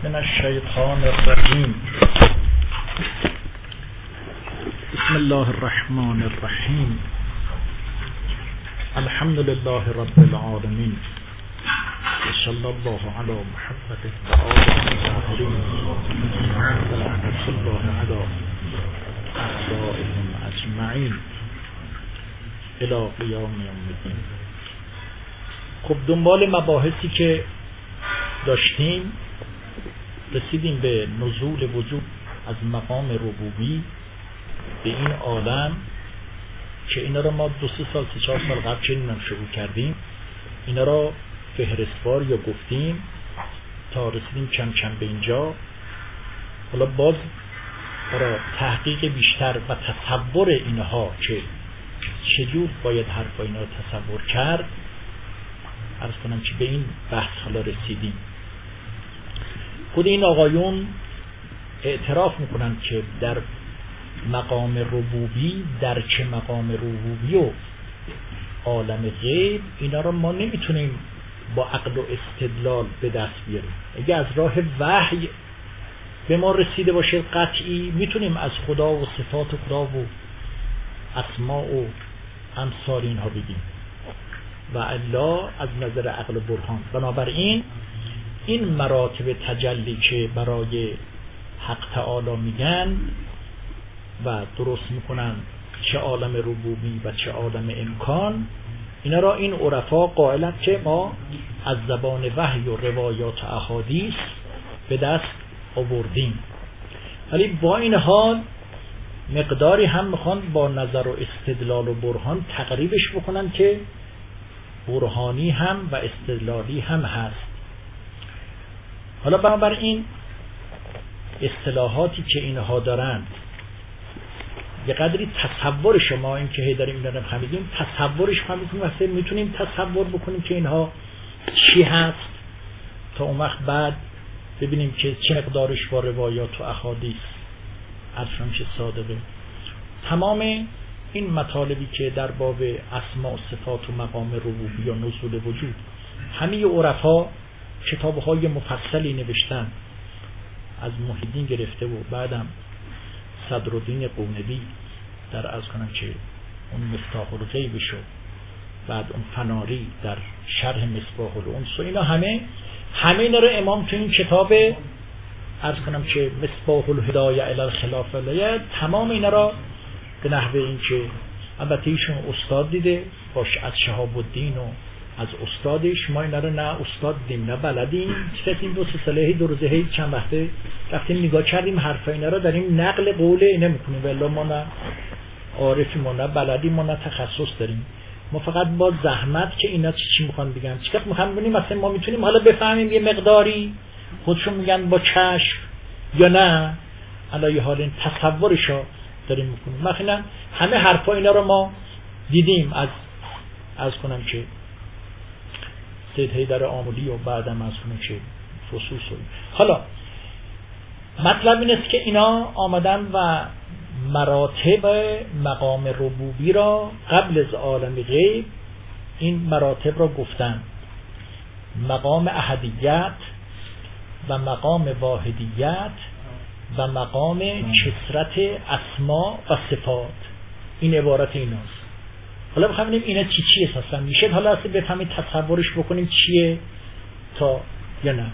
من الشیطان الرجیم. بسم الله الرحمن الرحیم. الحمد لله رب العالمین. صلی الله علی محمد و آله الطاهرین و لعنة الله علی اعدائهم اجمعین الی قیام یوم الدین. خب دنبال مباحثی که داشتیم رسیدیم به نزول وجود از مقام ربوبی به این عالم که اینا رو ما 2-3 سال 3-4 سال قبل چنین شروع کردیم، اینا رو فهرستوار یا گفتیم تا رسیدیم کم کم به اینجا. حالا باز برای تحقیق بیشتر و تصور اینها که چجور باید حرف اینا رو تصور کرد، عرض کنم که به این بحث حالا رسیدیم. خود این آقایون اعتراف میکنن که در مقام ربوبی، در چه مقام ربوبی و عالم غیب، اینا رو ما نمیتونیم با عقل و استدلال به دست بیاریم. اگه از راه وحی به ما رسیده باشه قطعی میتونیم از خدا و صفات خدا و اسماء و امثال اینها بگیم و الا از نظر عقل و برهان. بنابراین این مراتب تجلی که برای حق تعالی میگن و درست میکنن چه عالم ربوبی و چه عالم امکان، اینا را این عرفا قائلن که ما از زبان وحی و روایات و احادیث به دست آوردیم. ولی با این حال مقداری هم میخوان با نظر و استدلال و برهان تقریبش بکنن که برهانی هم و استدلالی هم هست. حالا بنابراین اصطلاحاتی که اینها دارند یه قدری تصور شما این که هی داریم اینا رو فهمیدیم، تصورش فهمیدیم واسه میتونیم تصور بکنیم که اینها چی هست تا اون وقت بعد ببینیم که چه مقدارش با روایات و احادیث اصلا چه صادقه. تمام این مطالبی که در باب اسماء و صفات و مقام ربوبی و نزول وجود همه عرفا کتاب‌های مفصلی نوشتن، از محی الدین گرفته و بعدم صدرالدین قونبی در از کنم که اون مفتاح الغیب شد، بعد اون فناری در شرح مصباح الانس و اینا همه اینا رو امام تو این کتاب از کنم که مصباح الهدایه الی الخلاف الهیه تمام اینا را به نحوه این که البته ایشون استاد دیده باش از شهاب الدین و از استادش، ما اینا رو نه استاد دیدیم نه بلدیم، این 2-3 ساله دو روزه چند وقته رفتیم نگاه کردیم حرفا اینا رو داریم نقل قول اینا میکنیم، ولی ما نه عارفیم ما نه بلدیم ما نه تخصص داریم، ما فقط با زحمت که اینا چی میخوان بگن چیکار میخوان ببینیم مثلا ما میتونیم حالا بفهمیم یه مقداری خودشون میگن با چشم یا نه، الان حال تصورشو داریم میکنیم. مثلا همه حرفا اینا رو ما دیدیم از کنم که سید حیدر آملی و بعدم از کنم که فصوص. حالا مطلب این است که اینا آمدن و مراتب مقام ربوبی را قبل از عالم غیب این مراتب را گفتن: مقام احدیت و مقام واحدیت و مقام کثرت اسما و صفات. این عبارت ایناست. حالا بخوام ببینیم اینا چی اساسا میشه، حالا اصلا بفهمید تصورش بکنیم چیه تا یا نه.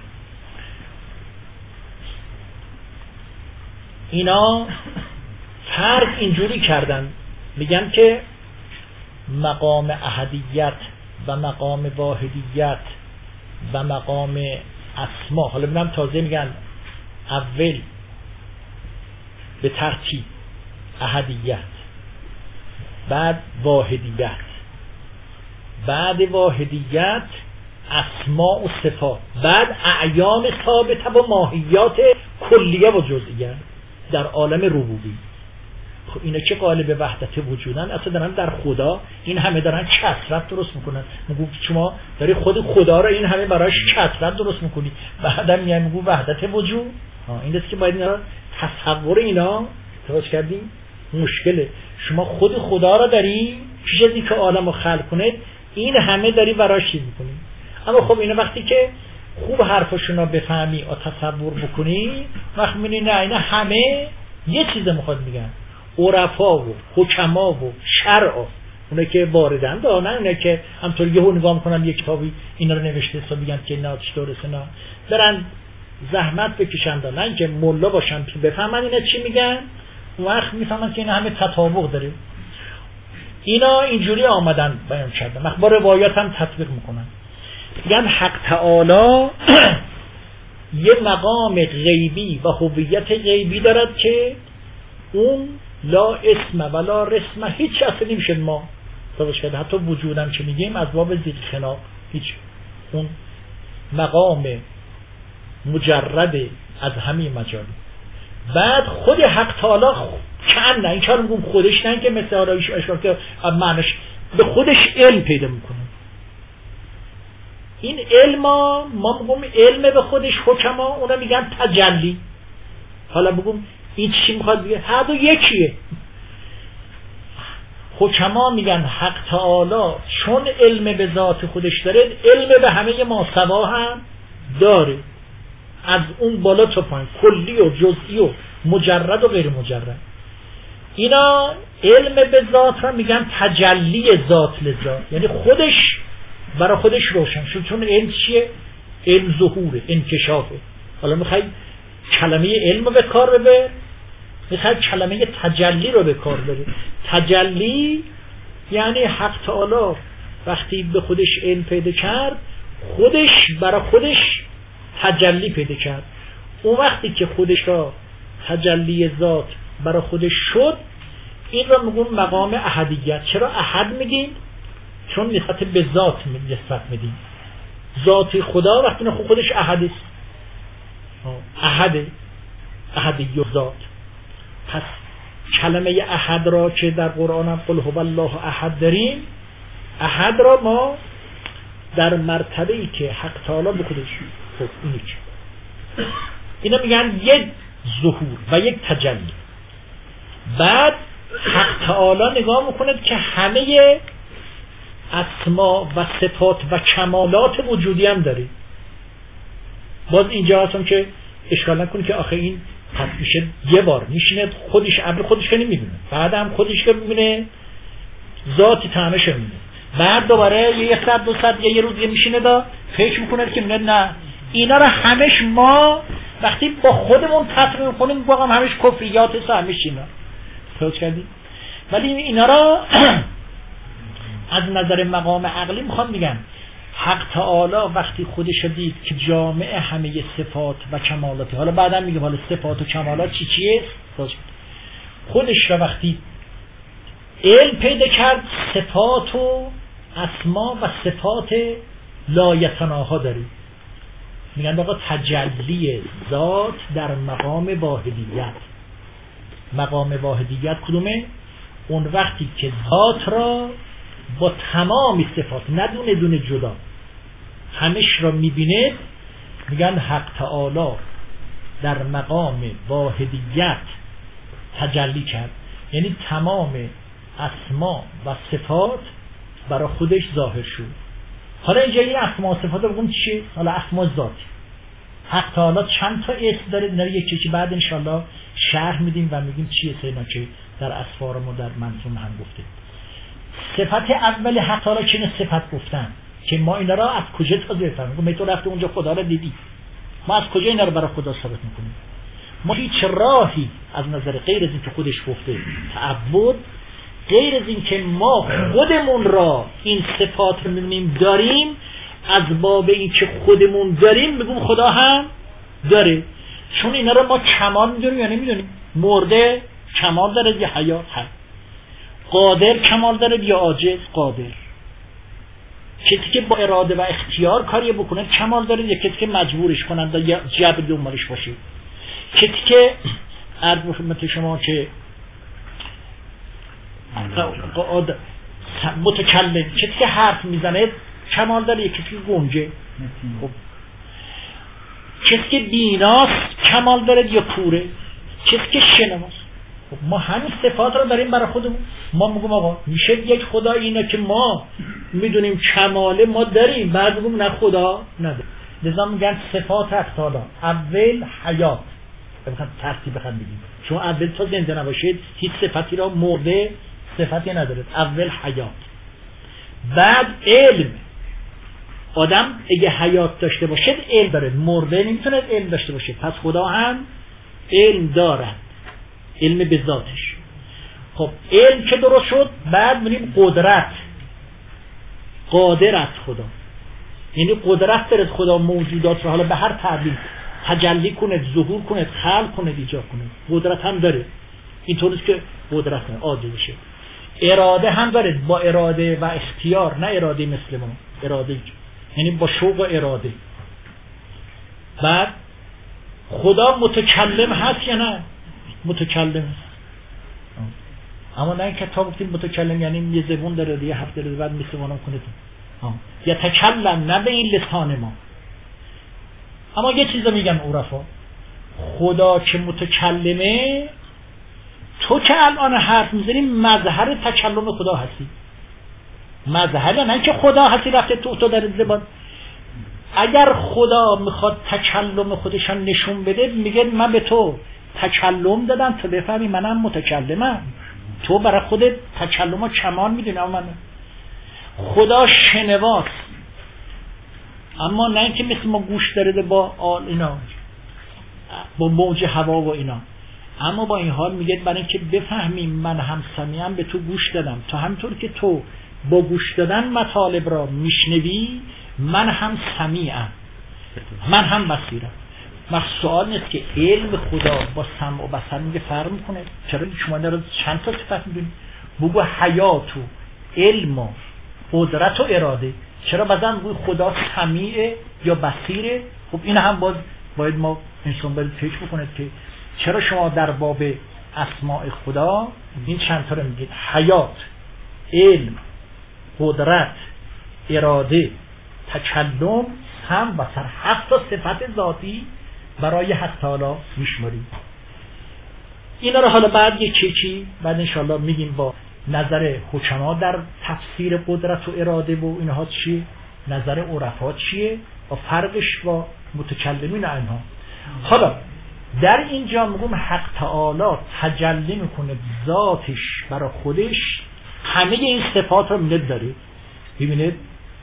اینا فرق اینجوری کردن، میگن که مقام احدیت و مقام واحدیت و مقام اسما، حالا ببینم تازه میگن اول به ترتیب احدیت، بعد واحدیت، بعد واحدیت اسماء و صفات، بعد اعیان ثابته و ماهیات کلیه و جزئیه در عالم ربوبی. خب اینا چه قالب وحدت وجودن؟ اصلا دارن در خدا این همه دارن کثرت درست میکنن. میگو شما داری خود خدا را این همه برایش کثرت درست میکنی، بعدم میگو وحدت وجود. این است که باید اینا تصور اینا درست کردیم. مشکله شما خود خدا را داری پیش از اینکه عالم رو خلق کنه این همه داری براش چیز میکنی. اما خب اینا وقتی که خوب حرفشون رو بفهمی و تصور بکنی، وقت می‌بینی نه اینا همه یه چیز میخواد میگن. عرفا و حکما و شرع، اونه که واردن نه اونه که همطور یهو نگاه میکنن یک کتابی اینا رو نوشته تا بگن که اینا چطوره، نه برن زحمت بکشن، نه اینکه ملا باشن که بفهمن اینا چی میگن. اون وقت میفهمن که اینا همه تطابق داره. اینا اینجوری آمدن بیان کردن، با روایات هم تطبیق میکنن. میگن حق تعالی یه مقام غیبی و هویت غیبی دارد که اون لا اسم ولا رسم، هیچ اصلی نمیشه ما توش کرده. حتی وجودم که میگیم از باب ضد خلاف، هیچ اون مقام مجرد از همه مجالی. بعد خود حق تعالی کن، نه این کار میگم خودش، نه که مثل آرایش اشاره که معنیش به خودش علم پیدا میکنه. این علم ما میگم علم به خودش، حکما اونا میگن تجلی. حالا بگم این چی میخواد بگه؟ هر دو یکیه. حکما میگن حق تعالی چون علم به ذات خودش داره، علم به همه ماسوا هم داره، از اون بالا تا پایین، کلی و جزئی و مجرد و غیر مجرد. اینا علم به ذات را میگن تجلی ذات لذات، یعنی خودش برای خودش روشن شد. چون علم چیه؟ علم ظهوره، انکشافه. حالا میخوای کلمه علم رو به کار ببر، میخوای کلمه تجلی رو به کار ببر. تجلی یعنی حق تعالی وقتی به خودش علم پیدا کرد، خودش برای خودش تجلی پیدا کرد. اون وقتی که خودش را تجلی ذات برای خودش شد، این را میگن مقام احدیت. چرا احد میگیم؟ چون نسبت به ذات نسبت میدیم. ذات خدا وقتی نه خودش احد است، احدی ذات. پس کلمه احد را که در قرآن هم قل هو الله احد داریم، احد را ما در مرتبه ای که حق تعالی به خودش خب اینه که اینا میگن یک ظهور و یک تجلی. بعد حق تعالی نگاه میکنه که همه اسما و صفات و کمالات وجودی هم داره. باز اینجا هستم که اشکال نکنه که آخه این پس میشه یه بار میشینه خودش عبر خودش که نمیبینه، بعد هم خودش که میبینه ذاتی تنش میبینه، بعد دوباره یه ساعت دو ساعت یه روز میشینه دا فکر میکنه که نه اینا رو همش ما وقتی با خودمون تطبیق میکنیم واقعا همش کفریات است، همش اینا توجه کردید. ولی اینا را از نظر مقام عقلی میخوام میگم حق تعالی وقتی خودش دید که جامع همه صفات و کمالاتی، حالا بعدم میگه حالا صفات و کمالات چیه، خودش را وقتی علم پیدا کرد صفات و اسما و صفات لایتناها داری. میگن آقا تجلی ذات در مقام واحدیت. مقام واحدیت کدومه؟ اون وقتی که ذات را با تمام صفات ندونه دونه جدا همش را میبینه. میگن حق تعالی در مقام واحدیت تجلی کرد، یعنی تمام اسما و صفات برای خودش ظاهر شد. حالا اینجا این اسما و صفات رو بگم چیه؟ حالا اسما ذات حق تعالی چند تا اسم داره، اینا رو یکی بعد انشالله شرح میدیم و میگیم چیه اینا که در اسفار ما در منظوم هم گفته. صفت اول حق تعالی چه صفت گفتن که ما اینا را از کجا تازه بفهمیم؟ میگم تو رفته اونجا خدا رو دیدی، ما از کجا اینا رو برای خدا ثابت میکنیم؟ ما هیچ راهی از نظر غیر از این که خودش گفته تعبد، غیر از این که ما خودمون را این صفات رو می‌بینیم داریم، از باب این که خودمون داریم بگم خدا هم داره. چون اینا رو ما کمال می‌دونیم یا نمی‌دونیم؟ مرده کمال داره یا حیات هست؟ قادر کمال داره یا عاجز؟ قادر. کسی که با اراده و اختیار کاری بکنه کمال داره یا کسی که مجبورش کنند یا جبر دنبالش باشه؟ کسی که عرض به خدمت شما که متکلم، کسی که حرف میزنه کمال داره یا کسی که گنجه؟ خب کسی که بیناست کمال داره یا کوره؟ کسی که شنواست؟ خب ما همین صفات رو داریم برای خودمون. ما میگم آقا میشه یک خدا اینه که ما میدونیم کماله ما داریم، بعد میگم نه خدا نداره. لذا میگن صفات حق تعالی. اول حیات، بخوام ترتیب بخوام بگیم، شما اول تا زنده نباشید هیچ صفتی را مرده صفتی ندارد. اول حیات، بعد علم. آدم اگه حیات داشته باشد علم داره، مرده نمیتونه علم داشته باشه. پس خدا هم علم دارد، علم به ذاتش. خب علم که درست شد، بعد میریم قدرت. قادر است خدا، یعنی قدرت داره خدا موجودات رو حالا به هر تعبیر تجلی کنه، ظهور کنه، خلق کنه، ایجاد کنه. قدرت هم داره، اینطوریه که قدرت عادی بشه. اراده هم داره، با اراده و اختیار، نه اراده مثل ما، اراده یعنی با شوق و اراده. بعد خدا متکلم هست یا نه؟ متکلم هست، اما نه که تا گفتیم متکلم یعنی یه زبون داره، یه حرف داره، بعد مثل ما کنه یا تکلم، نه به این لسان ما. اما یه چیز رو میگن عرفا، خدا که متکلمه، تو که الان حرف میزنی مظهر تکلم خدا هستی. مظهر نه که خدا هستی رفته تو در زبان. اگر خدا میخواد تکلم خودشان نشون بده، میگه من به تو تکلم دادم تو بفهمی منم متکلمم. تو برای خودت تکلم و کمان میدونی، اما من خدا شنواست، اما نه اینکه مثل ما گوش داره با آل اینا، با موج هوا و اینا. اما با این حال میگه برای اینکه بفهمیم من هم سمیعم به تو گوش دادم، تا همطور که تو با گوش دادن مطالب را میشنوی، من هم سمیعم، من هم بصیرم. سوال نیست که علم خدا با سمع و بصر میگه فرق میکنه. چرا شما در چند تا صفت میدونید؟ بگو حیات و علم و قدرت و اراده. چرا بعضا بگو خدا سمیع یا بصیره؟ خب این هم باید ما انسان باید پیش بکنه که چرا شما در باب اسماء خدا این چند تا رو میگید؟ حیات، علم، قدرت، اراده، تکلم، سمع، بصر. 7 تا صفت ذاتی برای حق تعالی میشماریم. اینا رو حالا بعد یه چی بعد انشاءالله میگیم با نظر حکما در تفسیر قدرت و اراده و اینها چیه، نظر عرفا چیه و فرقش با متکلمین اینها. حالا در اینجا میگم حق تعالی تجلی میکنه ذاتش برای خودش، همه این صفات رو میده داره. ببینید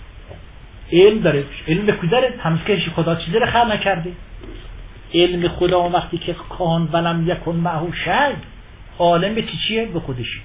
علم داره، علم به کجا داره؟ همین که خدا چیزی رو خلق نکرده. علم خدا وقتی که کان ولم یکن معه شی، عالم به چیه؟ به خودش.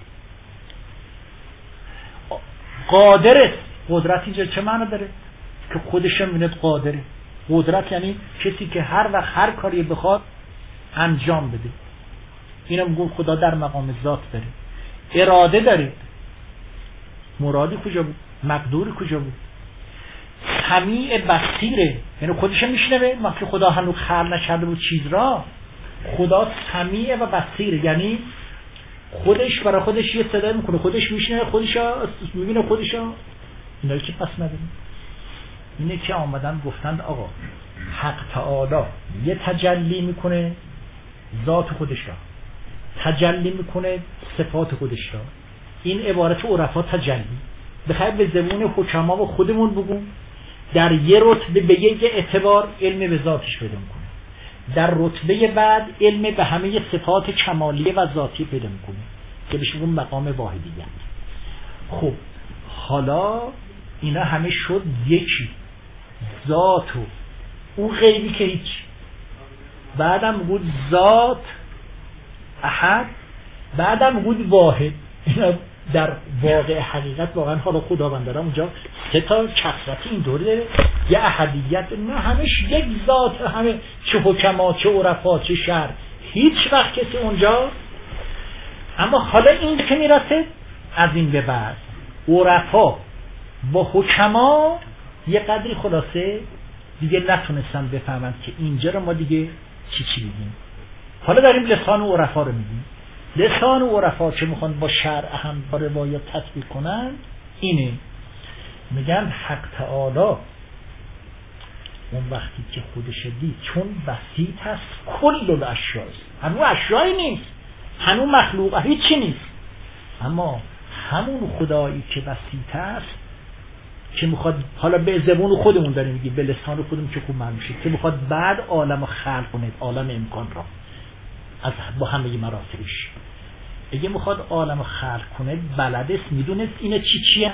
قادره، قدرت اینجا چه معنی داره؟ که خودش هم می‌بینه قادره. قدرت یعنی کسی که هر وقت هر کاری بخواد انجام بده. اینو میگم خدا در مقام ذات داره. اراده داره، مرادی کجا بود؟ مقدوری کجا بود؟ سمیع بصیره، یعنی خودش میشنوه. وقتی خدا هنوز خلق نکرده بود چیز را، خدا سمیع و بصیره، یعنی خودش برای خودش یه صدا میکنه، خودش میشنوه، خودش میبینه، خودش اینا که پس نداریم. اینه که آمدن گفتند آقا حق تعالی یه تجلی میکنه ذات خودش را، تجلی میکنه صفات خودش را. این عبارت عرفا تجلی. بخیر به زبون حکما و خودمون بگم، در یه رتبه به یه اعتبار علم به ذاتش پیدا میکنه، در رتبه بعد علم به همه صفات کمالیه و ذاتی پیدا میکنه که بهش میگم مقام واحدیت. خب حالا اینا همه شد یکی، ذات و اون غیبی که هیچ. بعدم بود ذات احد، بعدم بود واحد. اینا در واقع حقیقت واقعا حالا خداوند دارم اونجا 3 تا کثرتی این دوره داره، یه احدیت، نه همش یک ذات، همه چه حکما چه عرفا چه شر، هیچ وقت کسی اونجا. اما حالا این که میرسه از این به بعد عرفا با حکما یه قدری خلاصه دیگه نتونستن بفهمن که اینجا رو ما دیگه چی بگیم. حالا داریم لسان و عرفا رو میگیم. لسان و عرفا که میخوان با شرع هم با روایات تطبیق کنن اینه، میگن حق تعالی اون وقتی که خودش دید چون بسیط هست کل الاشیاء، هنو اشیایی نیست، هنو مخلوق هیچی نیست، اما همون خدایی که بسیط هست که میخواد، حالا به زبون خودمون داریم میگیم، به لسان خودمون که خوب معلوم شد، که میخواد بعد عالم خلق کنه، عالم امکان را از با همه مراتبش. اگه میخواد عالم خلق کنه بلد است، میدونه اینا چیه.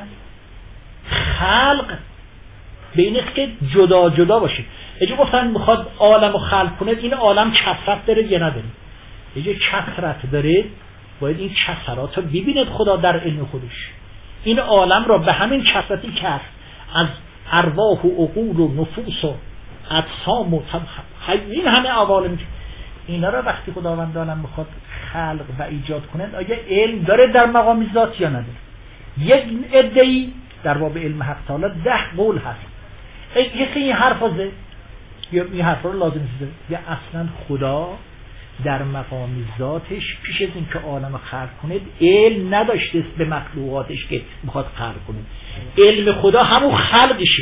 خلق به این است که جدا جدا باشه. اگه گفتن میخواد عالم خلق کنه، این عالم کثرت داره یا نداره؟ اگه کثرت داره باید این کثرات رو ببیند خدا در علم خودش. این عالم را به همین کثرتی که از ارواح و عقول و نفوس و اجسام و این همه عوالم، اینا را وقتی خداوند عالم میخواد خلق و ایجاد کنه، آیا علم داره در مقام ذات یا نداره؟ یک ادعی در باب علم حق تعالی 10 قول هست. یکی این حرفا زه یا این حرفا رو لازم نیست، یا اصلا خدا در مقام ذاتش پیش از اینکه عالم خلق کنه علم نداشته به مخلوقاتش که میخواد خلق کنه. علم خدا همون خلقشه،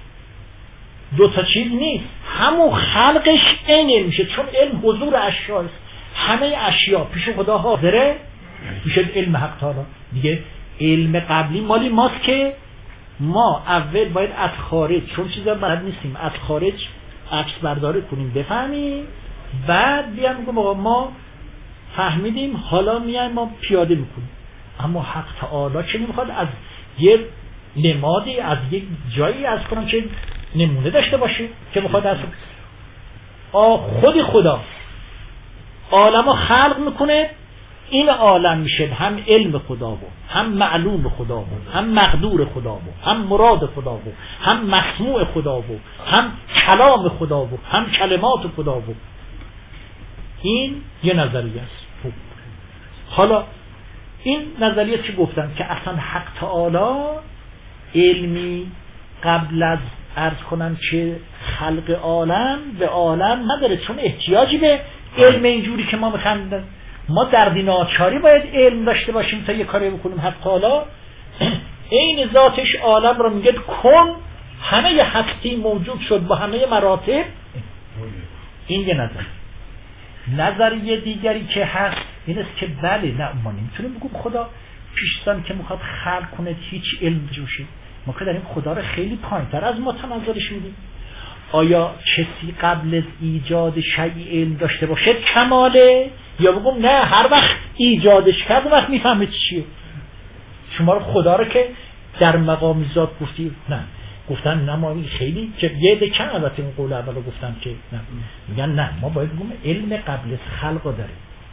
دو تا چیز نیست، همون خلقش این علم میشه، چون علم حضور اشیاست، همه اشیا پیش خدا حاضره، میشه علم حق تعالی دیگه. علم قبلی مالی ماست که ما اول باید از خارج، چون چیزا بلد نیستیم، از خارج عکس برداری کنیم بفهمیم، بعد بیان میگم آقا ما فهمیدیم، حالا میایم ما پیاده میکنیم. اما حق تعالی چه نمیخواد از یه نمادی، از یک جایی از کنم چه نمونه داشته باشه که میخواد از خود خدا عالمو خلق میکنه. این عالم میشه هم علم خدا بود، هم معلوم خدا بود، هم مقدور خدا بود، هم مراد خدا بود، هم مسموع خدا بود، هم کلام خدا بود، هم کلمات خدا بود. این یه نظریه است. حالا این نظریه چی گفتن؟ که اصلا حق تعالی علمی قبل از عرض کنن که خلق عالم به عالم نداره، چون احتیاجی به علم اینجوری که ما میخوایم. ما در دیناچاری باید علم داشته باشیم تا یه کاری بکنیم. حق تعالی این ذاتش عالم رو میگه کن، همه ی هستی موجود شد با همه مراتب. این یه نظریه دیگری که هست این است که بله، نه ما نمیتونیم بگیم خدا پیشتن که میخواد خلق کنه هیچ علم جوشه. ما که داریم خدا رو خیلی پایین‌تر از ما تنظرش میدیم. آیا کسی قبل از ایجاد شیء علم داشته باشه کماله، یا بگم نه هر وقت ایجادش کرد وقت میفهمه چیه؟ شما رو خدا رو که در مقام ذات گفتی نه، گفتن نه ما خیلی که یه دکن البته این قول اولو گفتن که نه، میگن نه ما باید بگم علم قبل از خلق داره.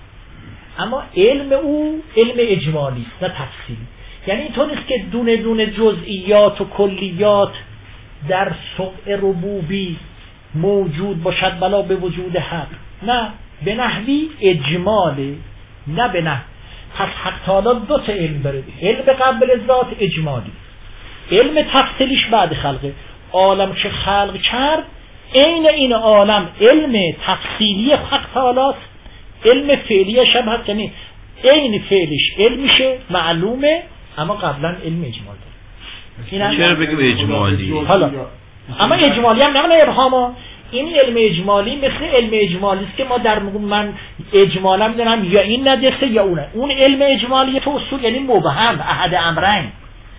اما علم او علم اجمالی است نه تفصیلی. یعنی اینطور نیست که دونه دونه جزئیات و کلیات در سوء ربوبی موجود باشد بلا به وجود حق، نه، به نحوی اجماله، نه به نحو. پس حق تعالی دو تا علم داره، علم قبل ذات اجمالی، علم تفصیلیش بعد خلقه. عالم که خلق کرد این عالم علم تفصیلی حق تعالی است، علم فعلیش هم هست، یعنی این فعلش علمشه معلومه، اما قبلا علم اجمالی داره. چرا بگیم اجمالی؟ حالا اما اجمالی هم نه ابهاما. این علم اجمالی مثل علم اجمالی است که ما در من اجمالا میدونم یا این ندسته یا اونه. اون علم اجمالی تو اصول یعنی مبهم، احد امرین.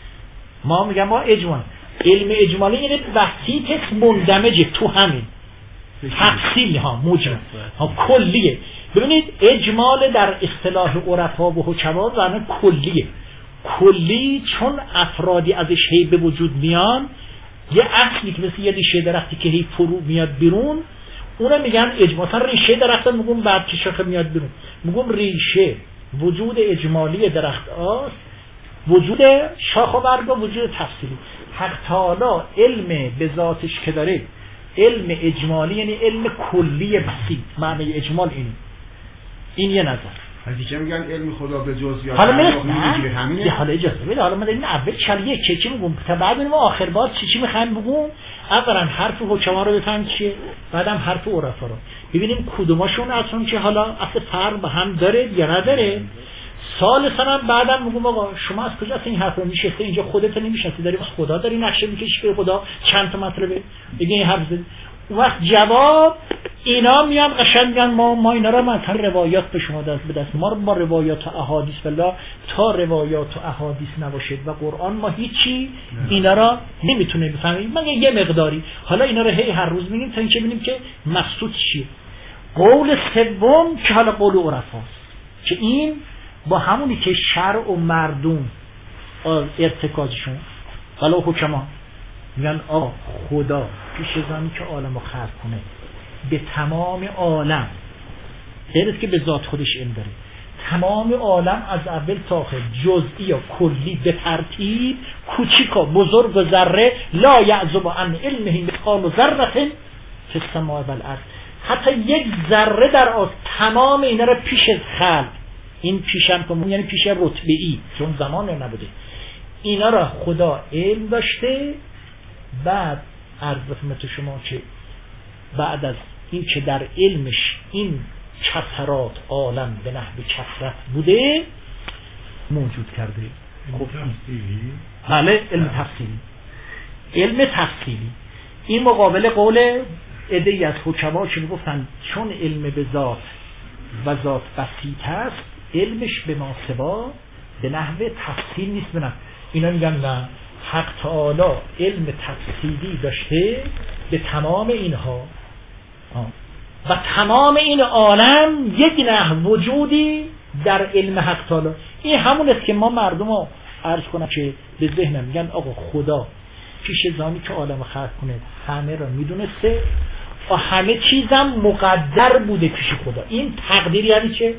ما میگم ما اجمالی، علم اجمالی یعنی بسیط مندمجه تو همین تفصیل ها مجمل ها کلیه. ببینید اجمال در اصطلاح عرفا و حکما معنی کلیه. کلی چون افرادی ازش هی به وجود میان، یه اصلی که مثل یه ریشه درختی که هی فرو میاد بیرون، اونو میگن اجمال. مثلا ریشه درخت میگم بعد که شاخه میاد بیرون، میگم ریشه وجود اجمالی درخت است، وجود شاخ و برگ و وجود تفصیلی. حق تعالی علم به ذاتش که داره علم اجمالی یعنی علم کلی بسیط، معنی اجمال این یه نظر. حدیثه میگن علم خدا به جزئیات حالا همینه. حالا اجازه بده، حالا من این اول چلیه چی میگم تا بعد ببینیم آخر بعد چی میخوایم بگم. اولا حرف حکما رو بفهم چیه، بعدم حرف عرفا رو ببینیم کدوماشون اصلا که حالا اصل فرق به هم داره یا نداره. ثالثاً هم بعدم میگم آقا شما از کجا این حرف رو میشسته اینجا خودت نمیشناسی، داری واسه خدا داری نقشه میکشی که خدا چند تا مطلبه بگی این حرف زدی. وقت جواب اینا میان قشنگ میگن ما اینا رو مثلا روایات به شما دست به دست، ما رو با روایات و احادیث بالله تا روایات و احادیث نباشید و قرآن ما هیچی اینا را نمیتونیم بفهمیم مگه یه مقداری. حالا اینا رو هی هر روز میگیم تا اینکه ببینیم که مقصود چیه. قول سوم که حالا قول عرفاست که این با همونی که شرع و مردم ارتکازشون حالا حکما میگن خدا پیش زمانی که عالمو خلق کنه به تمام عالم غیر از که به ذات خودش علم داره، تمام عالم از اول تا آخر جزئی یا کلی به ترتیب کوچیک و بزرگ و ذره لا یعزب عن علمه مثقال ذره فی السماء والارض، حتی یک ذره در تمام اینا رو پیش از خلق، این پیشم که یعنی پیش رتبه‌ای چون زمان نبوده، اینا را خدا علم داشته. بعد عرض خدمت شما که بعد از این که در علمش این کثرات عالم به نحو کثرت بوده موجود کرده. بله علم تفصیلی، علم تفصیلی. این مقابل قول عده‌ای از حکما که میگفتن چون علم به ذات و ذات بسیط است علمش به ما سوا به نحو تفصیل نیست. بنام اینا میگن نه، حق تعالی علم تفصیلی داشته به تمام اینها و تمام این عالم یک نحو وجودی در علم حق تعالی. این همون است که ما مردم رو عرض کنم که به ذهنم میگن آقا خدا پیش زمانی که عالم خلق کنه همه را میدونسته و همه چیزم مقدر بوده پیش خدا. این تقدیر یعنی چه؟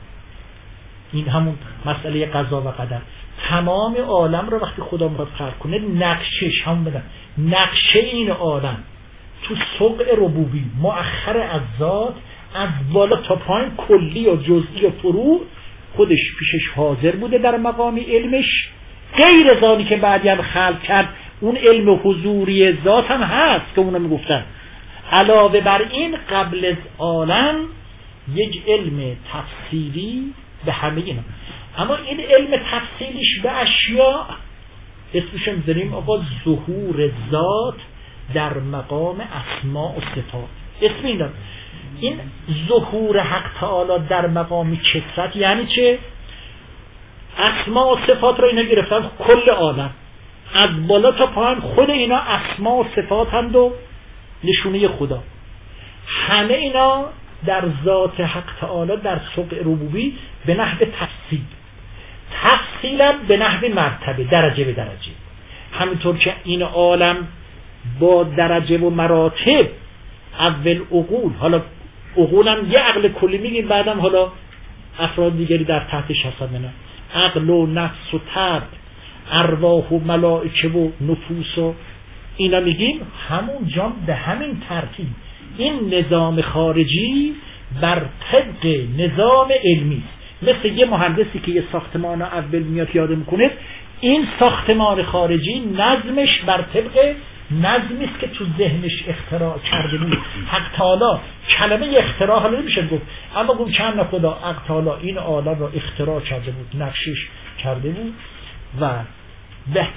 این همون مسئله قضا و قدر. تمام عالم رو وقتی خدا میخواد خلق کنه نقشش هم بدن، نقشه این عالم تو سوق ربوبی مؤخر از ذات از بالا تا پایین کلی و جزئی و فروع خودش پیشش حاضر بوده در مقام علمش، غیر ذاتی که بعدی هم خلق کرد اون علم حضوری ذات هم هست که اونم میگفتن. علاوه بر این قبل از عالم یک علم تفصیلی به همه اینا، اما این علم تفصیلیش به اشیاء اسمش میذاریم آقا ظهور ذات در مقام اسماء و صفات. اسم این دارم. این ظهور حق تعالی در مقام کثرت یعنی چه؟ اسماء و صفات رو اینا گرفتن کل عالم از بالا تا پایین خود اینا اسماء و صفات هم دو نشونه خدا، همه اینا در ذات حق تعالی در سوق ربوبی به نحو تفصیل، تفصیلا به نحو مرتبه درجه به درجه. همینطور که این عالم با درجه و مراتب اول عقول، حالا عقولم یه عقل کلی میگیم بعدم حالا افراد دیگری در تحتش هستن، نه عقل و نفس و طبع ارواح و ملائکه و نفوس و اینا میگیم همون جام به همین ترتیب. این نظام خارجی بر طبق نظام علمی مثل یه مهندسی که یه ساختمان اول میاد یاد میکنه، این ساختمان خارجی نظمش بر طبق نظمی است که تو ذهنش اختراع کرده بود. حق تعالی کلمه اختراع حالا نمیشه گفت، اما گفت چند خدا حق تعالی این عالم رو اختراع کرده بود، نقشش کرده بود و به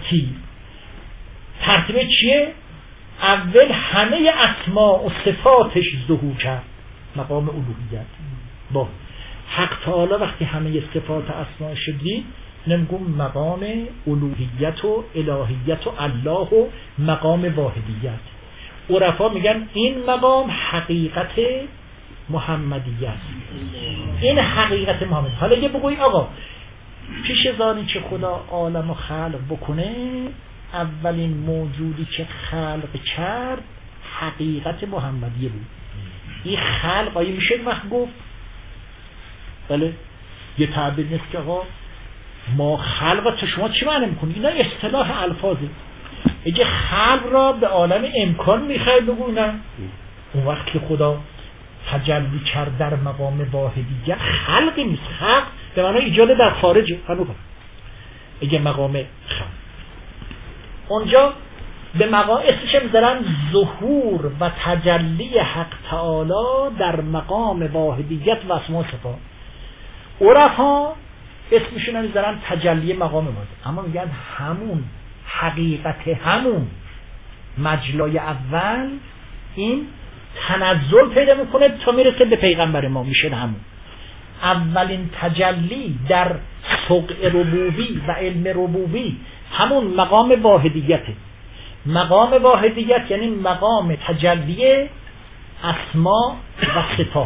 ترتیب چیه؟ اول همه اسماء و صفاتش ظهور کرد، مقام الوهیت. با حق تعالی وقتی همه صفات اسماء شدید نمیگم مقام الوهیت و الهیت و الله و مقام واحدیت. عرفا میگن این مقام حقیقت محمدیت است، این حقیقت محمد. حالا یه بگوی آقا پیش زانی که خدا عالم و خلق بکنه اولین موجودی که خلق کرد حقیقت محمدیه بود. این خلق آیا میشه وقت گفت؟ بله یه تعبیر نیست که آقا ما خلق تا شما چی معنی میکنی؟ اینا اصطلاح الفاظه. اگه خلق را به عالم امکان میخوای بگو نه، اون وقت که خدا تجلی کرد در مقام واحدیت خلقی نیست، خلق به معنی ایجاد در خارجه. اگه مقام خلق اونجا به مقام اسمش میذارن ظهور و تجلی حق تعالی در مقام واحدیت و اسماء صفات. عرفا اسمشون میذارن تجلی مقام واحد، اما میگن همون حقیقت همون مجلای اول این تنزل پیدا میکنه تا میرسه به پیغمبر ما، میشه همون اولین تجلی در سوق ربوبی و علم ربوبی، همون مقام واحدیته. مقام واحدیت یعنی مقام تجلی اسما و صفات.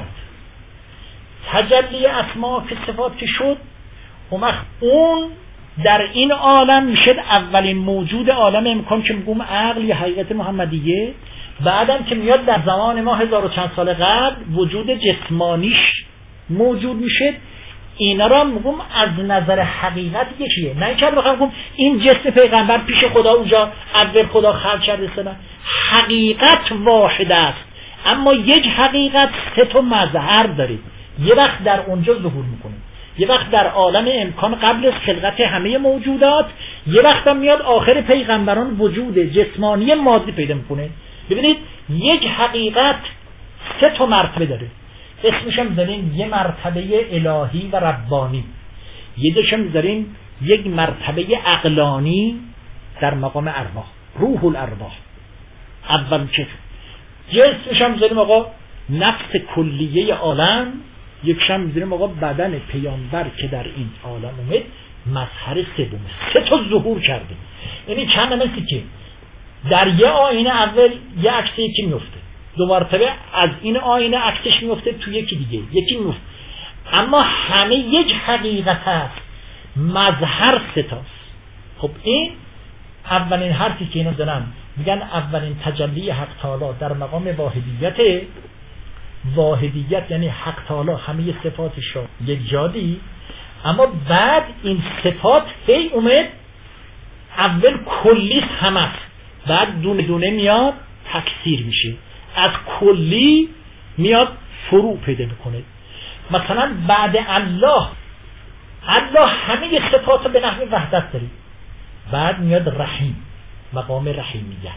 تجلی اسما و صفات که شد، اون در این عالم میشه اولین موجود عالم امکان که میگم عقل یا حقیقت محمدیه. بعدم که میاد در زمان ما 1000 و چند سال قبل وجود جسمانیش موجود میشه. اینا را میگم از نظر حقیقت یکیه، نه اینکه بخوام این جسم پیغمبر پیش خدا اونجا اول خدا خلق کرده سنه. حقیقت واحد است، اما یک حقیقت سه تا مظهر داره. یه وقت در اونجا ظهور میکنه، یه وقت در عالم امکان قبل از خلقت همه موجودات، یه وقت هم میاد آخر پیغمبران وجود جسمانی مادی پیدا میکنه. ببینید یک حقیقت سه تا مرتبه داره. اسمش هم داریم یه مرتبه الهی و ربانی، یه دوشم داریم یک مرتبه عقلانی در مقام ارواح، روح الارواح. اول چه اسمش هم داریم آقا نفس کلیه عالم، یکشم داریم آقا بدن پیامبر که در این عالم اومد، مظهر سوم. سه تا ظهور کرده. یعنی چند مثل که در یه آینه اول یه عکس یکی میفته، دو مرتبه از این آینه عکسش میفته تو یکی دیگه، یکی میفته، اما همه یک حقیقت هست، مظهر ستاست. خب این اولین حرفی که اینا دارن میگن اولین تجلی حق تعالی در مقام واحدیت. واحدیت یعنی حق تعالی همه صفاتش رو یک جادی، اما بعد این صفات هی اومد اول کلی همه، بعد دونه دونه میاد تکثیر میشه، از کلی میاد فروع پیدا میکنه. مثلا بعد الله همه صفات رو به نحو وحدت داره، بعد میاد رحیم، مقام رحیمیت.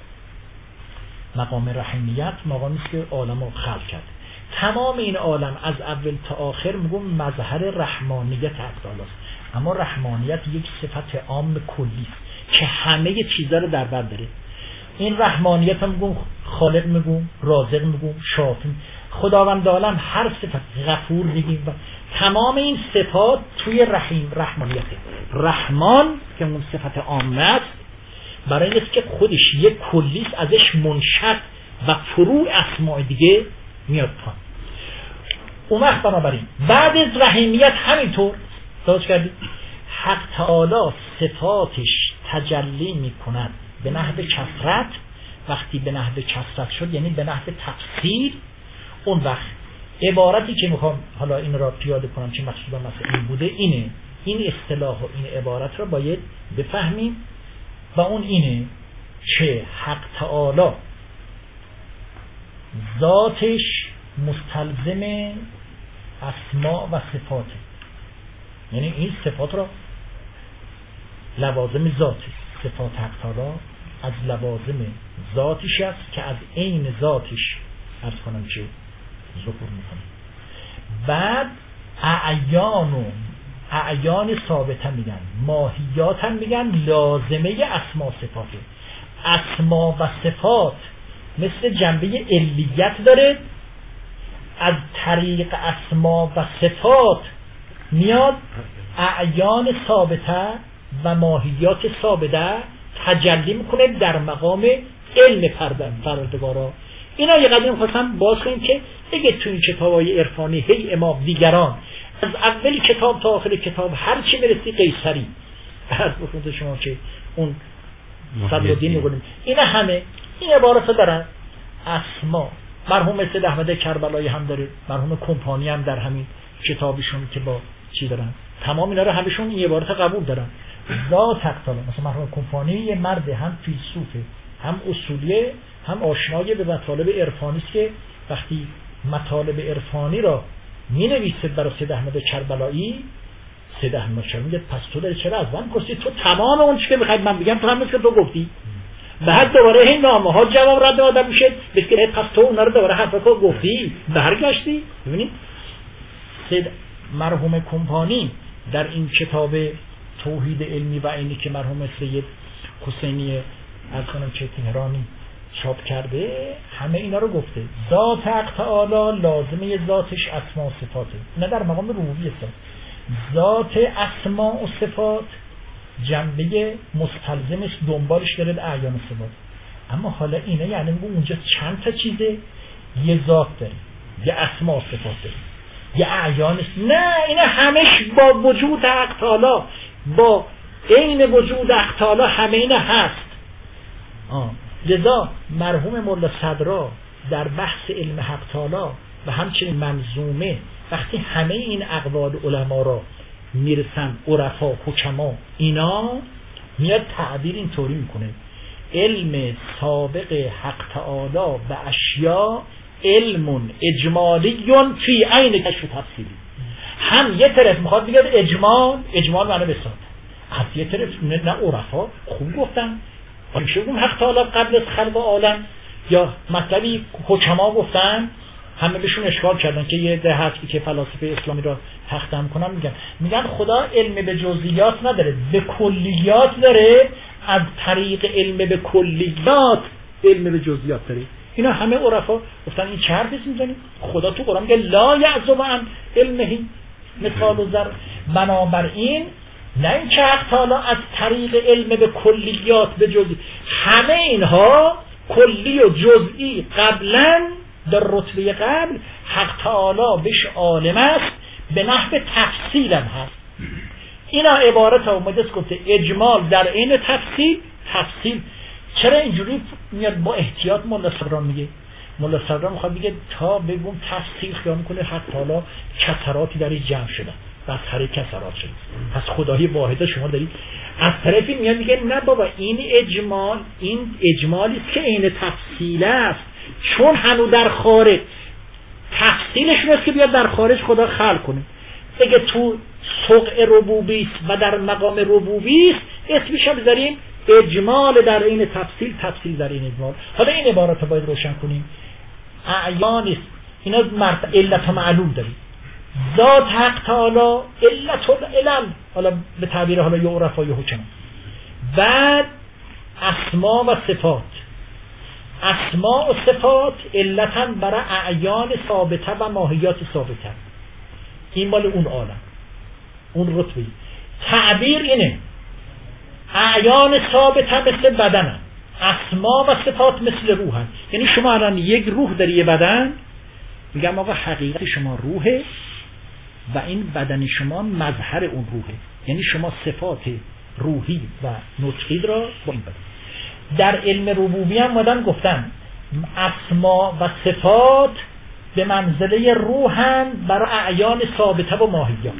مقام رحیمیت مقامی است که عالم رو خلق کرد. تمام این عالم از اول تا آخر میگم مظهر رحمانیت حق تعالی است، اما رحمانیت یک صفت عام کلی است که همه چیزا رو در بر داره. این رحمانیت هم میگم خالق، میگم رازق، میگم شافی، خداوند عالم، هر صفت غفور میگیم. تمام این صفات توی رحیم رحمانیته. رحمان که اون صفت عامه است، برای اینکه که خودش یک کلی است، ازش منشأ و فروع اسماء دیگه میاد پایین. اون وقت بنابراین بعد از رحیمیت همینطور درست کردی حق تعالی صفاتش تجلی میکند به نحو کثرت. وقتی به نحو کثرت شد یعنی به نحو تفصیل، اون وقت عبارتی که میخوام حالا این را پیاده کنم چه مقصودم مثلا این بوده، اینه، این اصطلاح و این عبارت را باید بفهمیم و اون اینه که حق تعالی ذاتش مستلزم اسماء و صفاته، یعنی این صفات را لوازم ذاتی، صفات حق تعالی از لوازم ذاتش است که از عین ذاتش عرض کنم چه ظهور میکنه. بعد اعیان ثابته میگن، ماهیات هم میگن، لازمه اسما صفاته. اسما و صفات مثل جنبه علیت داره، از طریق اسما و صفات میاد اعیان ثابته و ماهیات ثابته تجلی میکنه در مقام علم پروردگارا. اینا یه قدیم خواستم باز کنیم که اگه تو این کتابای عرفانی هی امام دیگران از اول کتاب تا آخر کتاب هر چی برسی قیصری از بخونده شما که اون صدرالدین میگونیم، اینا همه این عبارت دارن. اسما مرحوم سید احمد کربلایی هم داره، مرحوم کمپانی هم در همین کتابشون که با چی دارن، تمام اینا رو همشون این عبارت قبول دارن. ذات حق تعالی، مثلا مرحوم کمپانی یه مرد هم فیلسوفه، هم اصولیه، هم آشنای به مطالب عرفانی است که وقتی مطالب عرفانی را می‌نویسه برای سید احمد کربلایی، سید احمد کربلایی میگه پس تو داری چرا از من پرسی؟ تو تمام اون چیزی که می‌خواد من بگم تو همین که تو گفتی. بعد دوباره این نامه‌ها جواب رد داده میشه، بگه پس تو اونا رو دوباره حرفا گفتی، برگشتی. ببینید سید مرحوم کمپانی در این کتاب توحید علمی و اینی که مرحوم سید حسینی از کنم که تهرانی چاپ کرده همه اینا رو گفته. ذات حق تعالی لازمه ذاتش اسما و صفاته، نه در مقام ربوبیت. ذات اسما و صفات جنبه مستلزمش دنبالش داره اعیان و صفات. اما حالا اینه یعنی اونجا چند تا چیزه، یه ذات داره، یه اسما و صفات داره، یه اعیانش، نه اینا همش با وجود حق تعالی، با عین وجود حق تعالی همه اینا هست. لذا مرحوم مولا صدرا در بحث علم حق تعالی و همچنین منظومه وقتی همه این اقوال علما را میرسن، عرفا، حکما، اینا میاد تعبیر اینطوری میکنه: علم سابق حق تعالی به اشیاء علم اجمالی فی عین کشف تفصیلی. هم یه طرف میخواد بگه اجمال معنی بساط، از یه طرف نه عرفا خوب گفتن میشه اون حق تعالی قبل از خلق عالم، یا مطلبی حکما گفتن همه بهشون اشکال کردن که یه ده هستی که فلاسفه اسلامی را تختم کنن، میگن خدا علم به جزئیات نداره، به کلیات داره، از طریق علم به کلیات علم به جزئیات داره. اینا همه عرفا گفتن این چه حرفی میزنی؟ خدا تو قرآن میگه لا یعزب عن علمه مثقال ذره. بنابراین نه این که حق تعالی از طریق علم به کلیات به جزئی، همه اینها کلی و جزئی قبلا در رتبه قبل حق تعالی بهش عالم است، به نحو تفصیل هم هست. اینا عبارت اومده گفته اجمال در این تفصیل. چرا اینجوری میاد با احتیاط مولا صدرا میگه؟ مولا صدرا میخواد بگه تا بگم تفصیل خیال میکنه حق تعالی کسراتی در این جمع شدن، بس هر کسرات شد، پس خدایی واحده شما دارید. از طرفی میاد میگه نه بابا این اجمالی است که عین تفصیل است، چون هنوز در خارج تفصیلش است که بیاد در خارج خدا خلق کنه. اگه تو سوق ربوبی و در مقام ربوبی اسمش هم بذاریم اجمال در این تفصیل در این اجمال. حالا این عبارت رو باید روشن کنیم. اعیان است، اینا علت معلوم داریم. ذات حق تعالی علت العلل، حالا به تعبیر حالا یا عرفا یا حکما. بعد اسما و صفات، اسما و صفات علتا برای اعیان ثابته و ماهیات ثابته. این مال اون عالم، اون رتبه. تعبیر اینه اعیان ثابته مثل بدنن، اسما و صفات مثل روحن. یعنی شما الان یک روح داری یه بدن، میگم آقا حقیقت شما روحه و این بدن شما مظهر اون روحه، یعنی شما صفات روحی و نطقی را با این بدن. در علم ربوبی هم مدن گفتن اسما و صفات به منزله روحن برای اعیان ثابته و ماهیات.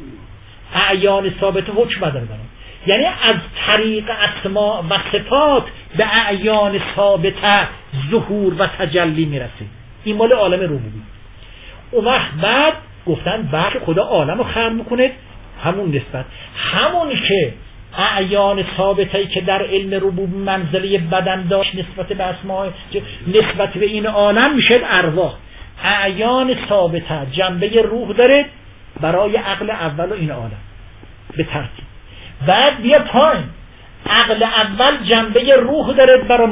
اعیان ثابته حکم بدن دارن، یعنی از طریق اسما و صفات به اعیان ثابته ظهور و تجلی میرسه. این مال عالم ربوبی. اون وقت بعد گفتن بعد خدا عالم رو خلق میکنه، همون نسبت، همون که اعیان ثابته‌ای که در علم ربوبی منزله بدن داشت نسبت به اسما، نسبت به این عالم میشه ارواح. اعیان ثابته جنبه روح داره برای عقل اول و این عالم به ترتیب. بعد بیا پایین، عقل اول جنبه روح داره برای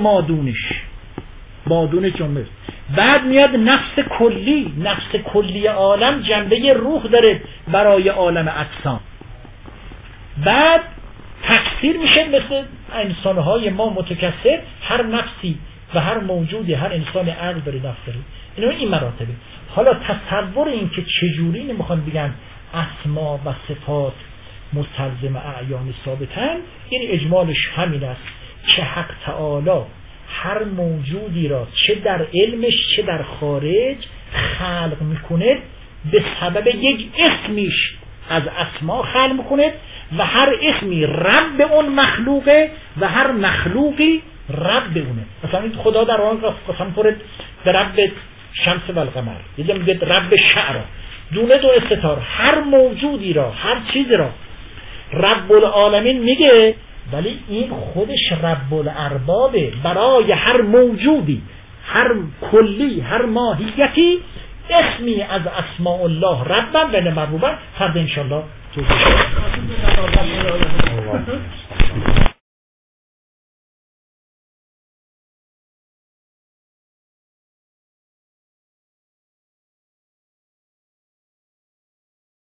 مادون جمله. بعد میاد نفس کلی عالم جنبه روح داره برای عالم اجسام. بعد تکثیر میشه مثل انسانهای ما متکثر، هر نفسی و هر موجودی، هر انسان عقل داره، نفس داره. این مراتبه. حالا تصور این که چجوری نمیخوان بگن اسما و صفات مستلزم اعیان ثابتن، یعنی اجمالش همین است که حق تعالی هر موجودی را چه در علمش چه در خارج خلق میکنه به سبب یک اسمیش از اسما خلق میکنه و هر اسمی رب اون مخلوقه و هر مخلوقی رب اونه. مثلا خدا در آن قسم خورد به رب شمس و القمر، یه میگه رب شعر، دونه ستاره، هر موجودی را هر چیزی را رب العالمین میگه، ولی این خودش رب الاربابه. برای هر موجودی، هر کلی، هر ماهیتی اسمی از اسماء الله ربا و مربوبا. فردا انشاءالله توضیح